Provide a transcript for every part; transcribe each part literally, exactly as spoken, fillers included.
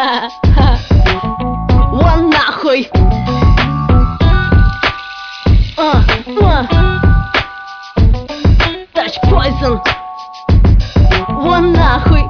Вон нахуй. Touch Poison. Вон нахуй.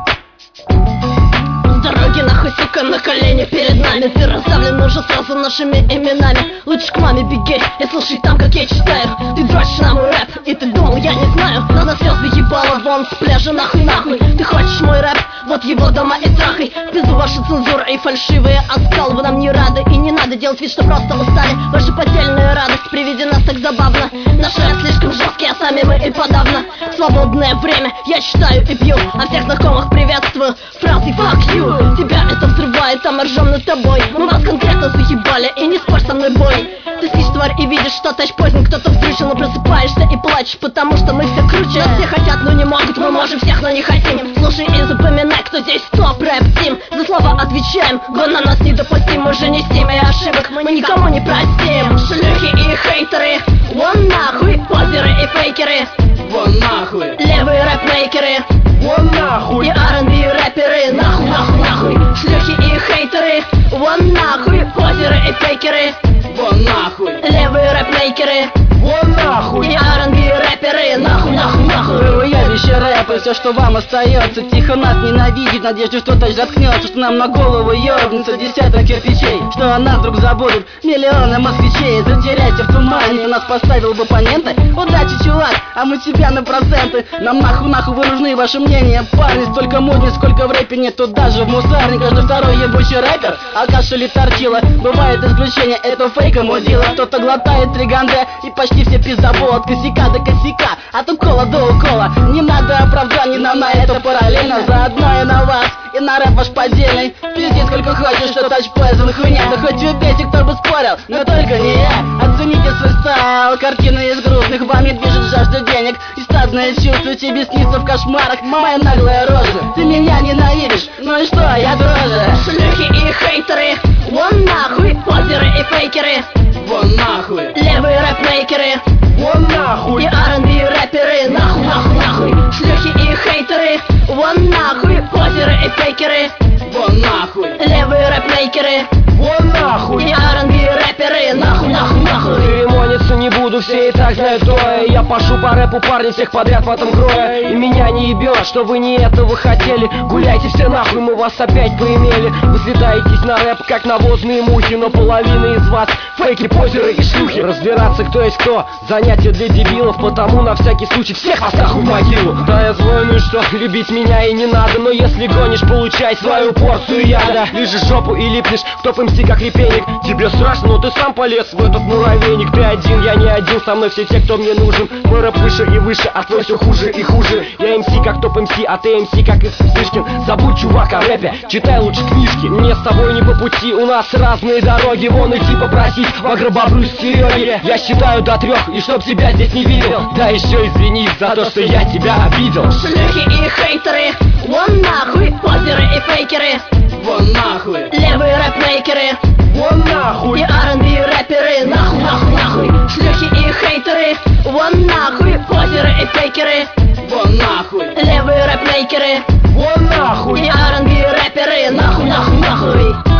С дороги нахуй, сука, на колени перед нами. Ты раздавлен уже сразу нашими именами. Лучше к маме беги и слушай там, как я читаю. Ты дрочишь на мой рэп, и ты думал, я не знаю. Но на слезы ебало вон с пляжа, нахуй, нахуй. Ты хочешь мой рэп, вот его дома и трахай. Пизду ваша цензура и фальшивые оскалы. Вы нам не рады, и не надо делать вид, что просто устали. Ваша поддельная радость при виде нас так забавно. Наши слишком жесткие, а сами мы и подавно. В свободное время я читаю и пью, а всех знакомых приветствую фразой fuck you. Тебя это взрывает, а мы ржем над тобой. Мы вас конкретно заебали, и не спорь со мной, бой. Ты спишь, тварь, и видишь, что Touch Poison кто-то вздрючил, но просыпаешься и плачешь, потому что мы все круче. Нас все хотят, но не могут, мы можем всех, но не хотим. Слушай и запоминай, кто здесь топ рэп тим. За слова отвечаем, гон на нас недопустим. Мы же не семьи ошибок, мы никому не простим. Шлюхи и хейтеры, вон нахуй. Позеры и фейкеры, вон нахуй. Левые рэпмейкеры, вон нахуй. И ар энд би рэперы, нахуй, нахуй, нахуй. Шлюхи и хейтеры, вон нахуй. Позеры и фейкеры, вон нахуй. Левые рэпмейкеры, вон нахуй. И ар энд би рэперы, нахуй, нахуй, нахуй. Вы уебище рэп, и все, что вам остается. Тихо нас ненавидеть, в надежде, что Touch заткнется. Что нам на голову ёбнется десяток кирпичей. Что о нас вдруг забудут миллионы москвичей. Затеряйся в тумане, ты нас поставил в оппоненты. Удачи, чувак, а мы тебя на проценты. Нам нахуй, нахуй вы нужны, ваше мнение, парни. Столько модни, сколько в рэпе нет, тут даже в мусарне. Каждый второй ебучий рэпер, алкаш или торчила. Бывает исключение, это фейка мудила. Кто-то глотает триганде, и почти все пиздобол. От косяка до косяка, от укола до укола. Не надо оправданий, нам на это параллельно. Заодно и на вас, и на рэп ваш поддельный. Пизди сколько хочешь, что Touch Poison хуйня. Да хоть убейте, кто бы спорил, но только не я. Оцените свой стайл, картины из грустных. Вами движет жажда денег и стадное чувство. Тебе снится в кошмарах моя наглая рожа. Ты меня ненавидишь, ну и что, я тоже. Шлюхи и хейтеры, вон нахуй. Позеры и фейкеры, вон нахуй. Левые рэпмейкеры, вон нахуй. И ар энд би рэперы, нахуй, нахуй, нахуй. Шлюхи и хейтеры, вон нахуй. Позеры и фейкеры, вон нахуй. Левые рэпмейкеры, вон нахуй. И ар энд би рэперы, нахуй, нахуй, нахуй. Церемониться не буду, все и так знают трое. Я пошу по рэпу, парни, всех подряд в этом кроя. И меня не ебет, что вы не этого хотели. Гуляйте все нахуй, мы вас опять поимели. Вы слетаетесь на рэп, как навозные мухи. Но половина из вас фейки, позеры и шлюхи. Разбираться, кто есть кто, занятие для дебилов. Потому на всякий случай всех вас нахуй в могилу. Да я злой, ну и что, любить меня и не надо. Но если гонишь, получай свою порцию яда. Лижешь жопу и липнешь в топ эм си как репейник. Тебе страшно, но ты сам полез в этот муравейник. Ты один, я не один, со мной все те, кто мне нужен. Мой рэп выше и выше, а твой все хуже и хуже. Я эм си как топ эм си, а ты эм си как Вспышкин. Забудь, чувак, о рэпе, читай лучше книжки. Мне с тобой не по пути, у нас разные дороги. Вон идти попросить в агробобру с Сереги. Я считаю до трех, и чтоб тебя здесь не видел. Да еще извини за то, что я тебя обидел. Шлюхи и хейтеры, вон нахуй. Позеры и фейкеры, вон нахуй. Левые рэпмейкеры, вон нахуй. И ар энд би рэперы, нахуй, нахуй, нахуй. Шлюхи и хейтеры, вон нахуй. Позеры и фейкеры, вон нахуй. Левые рэпмейкеры, вон нахуй. И ар энд би рэперы, нахуй, нахуй, нахуй.